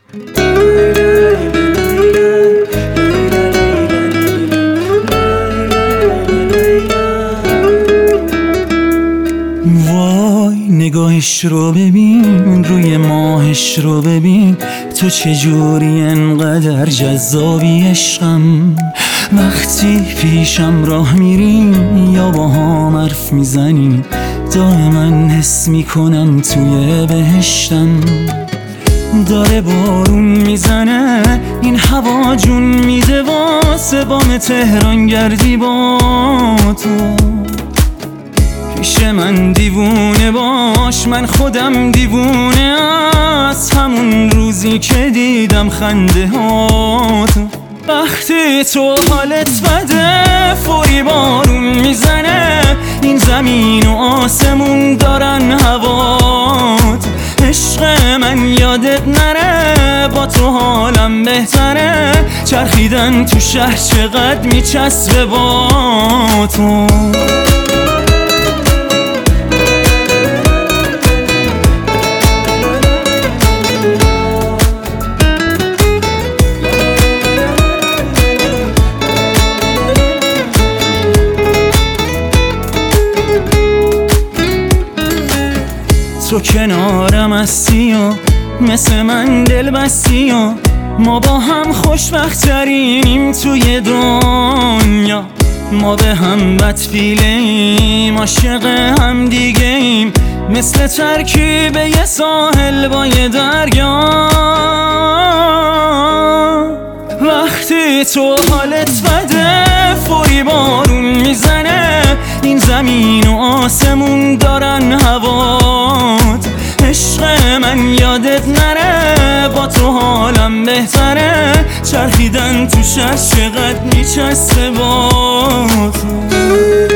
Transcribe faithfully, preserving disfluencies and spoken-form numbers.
وای نگاهش رو ببین، روی ماهش رو ببین، تو چجوری انقدر جذابی عشقم. وقتی پیشم راه میریم یا با هم حرف میزنیم، دائما حس میکنم توی بهشتم. داره بارون میزنه این هوا، جون میده واسه بام تهران گردی با تو. پیش من دیوونه باش، من خودم دیوونه از همون روزی که دیدم خنده هاتو. وقتی تو حالت بده فوری بارون میزنه، این زمین و آسمون دارن هوات. عشق من یادت نره، با تو حالم بهتره، چرخیدن تو شهر چقدر میچسبه با تو. تو کنارم هستی و مثل من دل بستی و ما با هم خوشبخت‌ترینیم توی دنیا. ما به هم بدفیله ایم، عاشق هم دیگه ایم، مثل ترکیب یه ساحل با یه دریا. وقتی تو حالت بده فوری بارون میزنه، این زمین و آسمون دارن هوات. عشق من یادت نره، با تو حالم بهتره، چرخیدن تو شهر چقدر میچسته با تو.